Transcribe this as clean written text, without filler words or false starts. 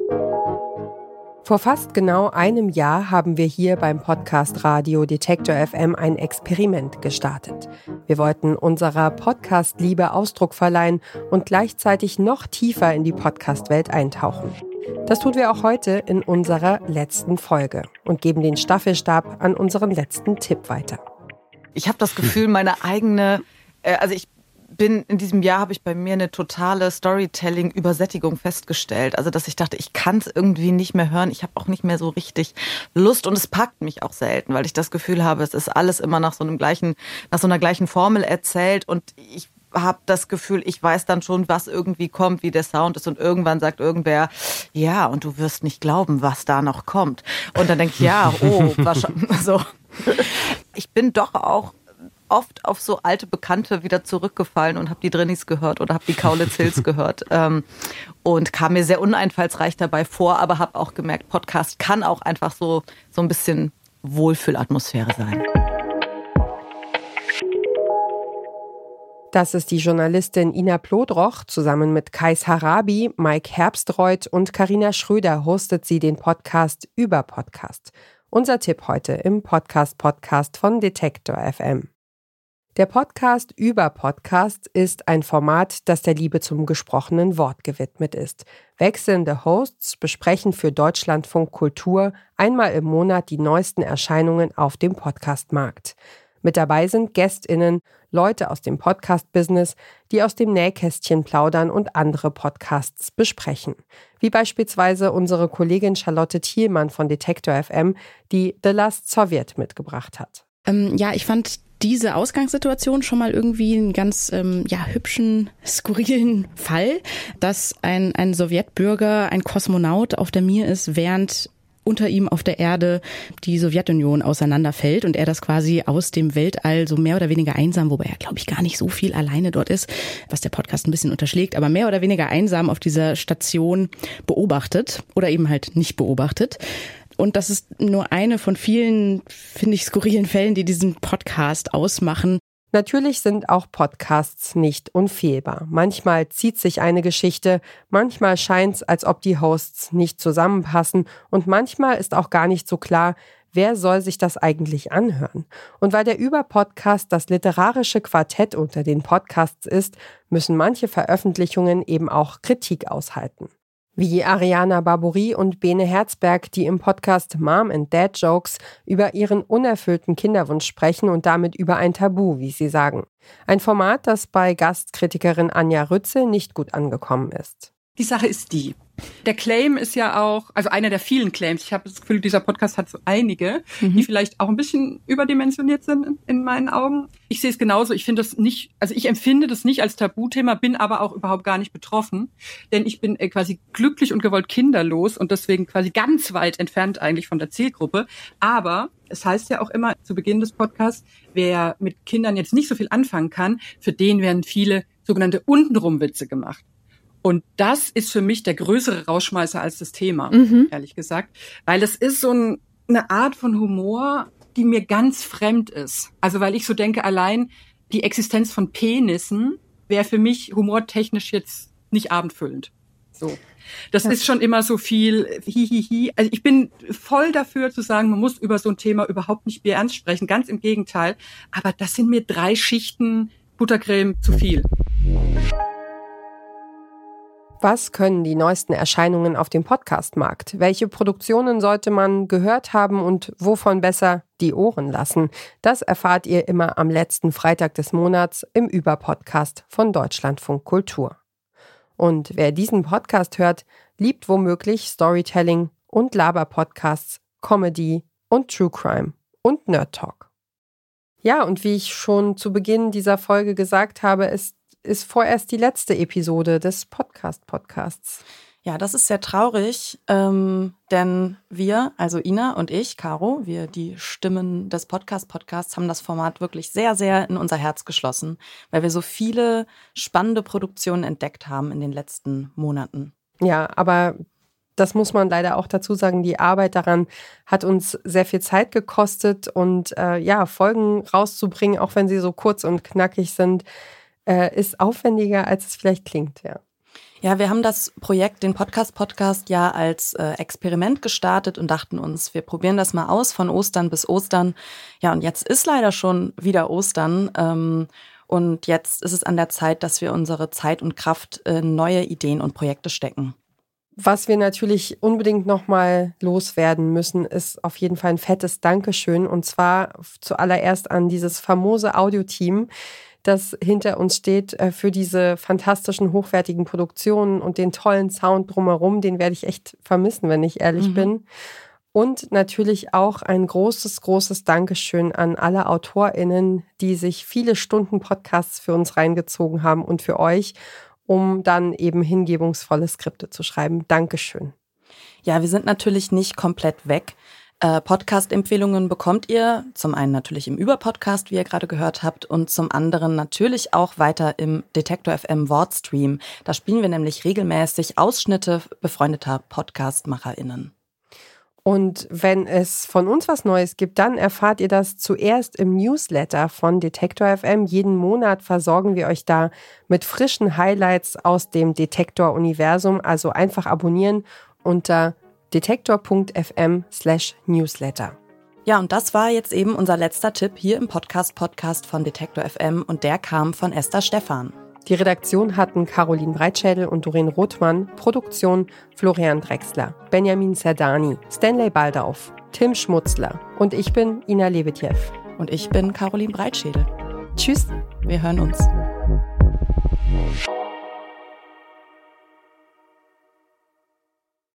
Vor fast genau einem Jahr haben wir hier beim Podcast Radio Detektor FM ein Experiment gestartet. Wir wollten unserer Podcast-Liebe Ausdruck verleihen und gleichzeitig noch tiefer in die Podcast-Welt eintauchen. Das tun wir auch heute in unserer letzten Folge und geben den Staffelstab an unseren letzten Tipp weiter. Ich habe das Gefühl, meine eigene, in diesem Jahr habe ich bei mir eine totale Storytelling-Übersättigung festgestellt. Also, dass ich dachte, ich kann es irgendwie nicht mehr hören. Ich habe auch nicht mehr so richtig Lust und es packt mich auch selten, weil ich das Gefühl habe, es ist alles immer nach so einer gleichen Formel erzählt und ich habe das Gefühl, ich weiß dann schon, was irgendwie kommt, wie der Sound ist und irgendwann sagt irgendwer, ja, und du wirst nicht glauben, was da noch kommt. Und dann denke ich, ja, wahrscheinlich so. Ich bin doch auch oft auf so alte Bekannte wieder zurückgefallen und habe die Drinnies gehört oder habe die Kaulitz Hills gehört und kam mir sehr uneinfallsreich dabei vor, aber habe auch gemerkt, Podcast kann auch einfach so ein bisschen Wohlfühlatmosphäre sein. Das ist die Journalistin Ina Plodroch. Zusammen mit Kais Harabi, Mike Herbstreuth und Carina Schröder hostet sie den Podcast über Podcast. Unser Tipp heute im Podcast von Detektor FM. Der Podcast über Podcast ist ein Format, das der Liebe zum gesprochenen Wort gewidmet ist. Wechselnde Hosts besprechen für Deutschlandfunk Kultur einmal im Monat die neuesten Erscheinungen auf dem Podcastmarkt. Mit dabei sind GästInnen, Leute aus dem Podcast-Business, die aus dem Nähkästchen plaudern und andere Podcasts besprechen. Wie beispielsweise unsere Kollegin Charlotte Thielmann von Detektor FM, die The Last Soviet mitgebracht hat. Ich fand diese Ausgangssituation schon mal irgendwie einen ganz hübschen, skurrilen Fall, dass ein Sowjetbürger, ein Kosmonaut auf der Mir ist, während unter ihm auf der Erde die Sowjetunion auseinanderfällt und er das quasi aus dem Weltall so mehr oder weniger einsam, wobei er, glaube ich, gar nicht so viel alleine dort ist, was der Podcast ein bisschen unterschlägt, aber mehr oder weniger einsam auf dieser Station beobachtet oder eben halt nicht beobachtet. Und das ist nur eine von vielen, finde ich, skurrilen Fällen, die diesen Podcast ausmachen. Natürlich sind auch Podcasts nicht unfehlbar. Manchmal zieht sich eine Geschichte, manchmal scheint es, als ob die Hosts nicht zusammenpassen und manchmal ist auch gar nicht so klar, wer soll sich das eigentlich anhören. Und weil der Über-Podcast das literarische Quartett unter den Podcasts ist, müssen manche Veröffentlichungen eben auch Kritik aushalten. Wie Ariana Barbouri und Bene Herzberg, die im Podcast Mom and Dad Jokes über ihren unerfüllten Kinderwunsch sprechen und damit über ein Tabu, wie sie sagen. Ein Format, das bei Gastkritikerin Anja Rützel nicht gut angekommen ist. Die Sache ist die. Der Claim ist ja auch, also einer der vielen Claims. Ich habe das Gefühl, dieser Podcast hat so einige, die vielleicht auch ein bisschen überdimensioniert sind in meinen Augen. Ich sehe es genauso. Ich finde das nicht, also ich empfinde das nicht als Tabuthema, bin aber auch überhaupt gar nicht betroffen, denn ich bin quasi glücklich und gewollt kinderlos und deswegen quasi ganz weit entfernt eigentlich von der Zielgruppe. Aber es heißt ja auch immer zu Beginn des Podcasts, wer mit Kindern jetzt nicht so viel anfangen kann, für den werden viele sogenannte Untenrum-Witze gemacht. Und das ist für mich der größere Rausschmeißer als das Thema, ehrlich gesagt. Weil es ist so eine Art von Humor, die mir ganz fremd ist. Also weil ich so denke, allein die Existenz von Penissen wäre für mich humortechnisch jetzt nicht abendfüllend. So. Das ist schon immer so viel Hihihi. Also ich bin voll dafür zu sagen, man muss über so ein Thema überhaupt nicht bierernst sprechen. Ganz im Gegenteil. Aber das sind mir 3 Schichten Buttercreme zu viel. Was können die neuesten Erscheinungen auf dem Podcastmarkt? Welche Produktionen sollte man gehört haben und wovon besser die Ohren lassen? Das erfahrt ihr immer am letzten Freitag des Monats im Über-Podcast von Deutschlandfunk Kultur. Und wer diesen Podcast hört, liebt womöglich Storytelling und Laber-Podcasts, Comedy und True Crime und Nerd Talk. Ja, und wie ich schon zu Beginn dieser Folge gesagt habe, ist vorerst die letzte Episode des Podcasts. Ja, das ist sehr traurig, denn wir, also Ina und ich, Caro, wir die Stimmen des Podcasts, haben das Format wirklich sehr, sehr in unser Herz geschlossen, weil wir so viele spannende Produktionen entdeckt haben in den letzten Monaten. Ja, aber das muss man leider auch dazu sagen, die Arbeit daran hat uns sehr viel Zeit gekostet und Folgen rauszubringen, auch wenn sie so kurz und knackig sind, ist aufwendiger, als es vielleicht klingt, ja. Ja, wir haben das Projekt, den Podcast ja als Experiment gestartet und dachten uns, wir probieren das mal aus von Ostern bis Ostern. Ja, und jetzt ist leider schon wieder Ostern. Und jetzt ist es an der Zeit, dass wir unsere Zeit und Kraft in neue Ideen und Projekte stecken. Was wir natürlich unbedingt nochmal loswerden müssen, ist auf jeden Fall ein fettes Dankeschön. Und zwar zuallererst an dieses famose Audioteam, das hinter uns steht für diese fantastischen, hochwertigen Produktionen und den tollen Sound drumherum. Den werde ich echt vermissen, wenn ich ehrlich bin. Und natürlich auch ein großes, großes Dankeschön an alle AutorInnen, die sich viele Stunden Podcasts für uns reingezogen haben und für euch, um dann eben hingebungsvolle Skripte zu schreiben. Dankeschön. Ja, wir sind natürlich nicht komplett weg. Podcast-Empfehlungen bekommt ihr zum einen natürlich im Über-Podcast, wie ihr gerade gehört habt, und zum anderen natürlich auch weiter im Detektor FM Wortstream. Da spielen wir nämlich regelmäßig Ausschnitte befreundeter Podcast-MacherInnen. Und wenn es von uns was Neues gibt, dann erfahrt ihr das zuerst im Newsletter von Detektor FM. Jeden Monat versorgen wir euch da mit frischen Highlights aus dem Detektor-Universum. Also einfach abonnieren unter detektor.fm/newsletter. Ja, und das war jetzt eben unser letzter Tipp hier im Podcast von Detektor FM und der kam von Esther Stephan. Die Redaktion hatten Caroline Breitschädel und Doreen Rothmann, Produktion Florian Drexler, Benjamin Zerdani, Stanley Baldauf, Tim Schmutzler und ich bin Ina Lebetjew. Und ich bin Caroline Breitschädel. Tschüss, wir hören uns.